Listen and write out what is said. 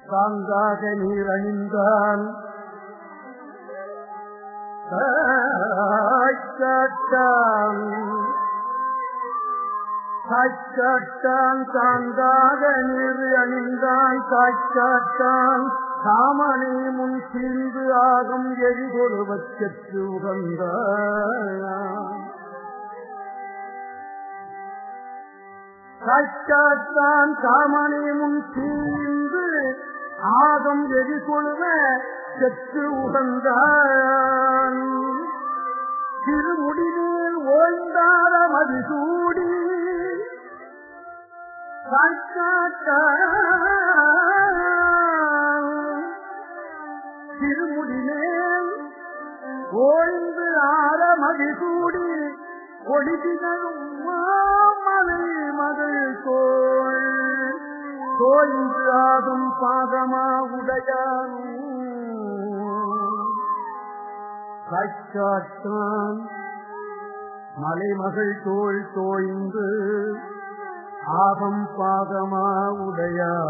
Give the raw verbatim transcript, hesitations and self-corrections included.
தாங்காக நீர் அணிந்தான் காய்ச்சாட்டான் காய்ச்சாட்டான் தாங்காக நீர் அணிந்தான் காய்ச்சாட்டான் காமனை முன் சீர்ந்து ஆகும் எரிகொருவச் செற்று உகந்தான் காய்ச்சாட்டான் காமனை முன் சீர்ந்து ஆகம் எரிகொழுவ செற்று உகந்தான் திருமுடிமேல் ஓய்ந்தார மதிசூடி காய்ச்சாட்டான் திருமுடிமேல் ஓய்ந்து ஆர மதிசூடி ஒளிதினும் மலை மகள் கோள் தோய்ந்து ஆகும் பாதமா உடையான் காய்ச்சாட்டான் மலைமகள் தோள் தோய்ந்து ஆகம் பாதமா உடையான்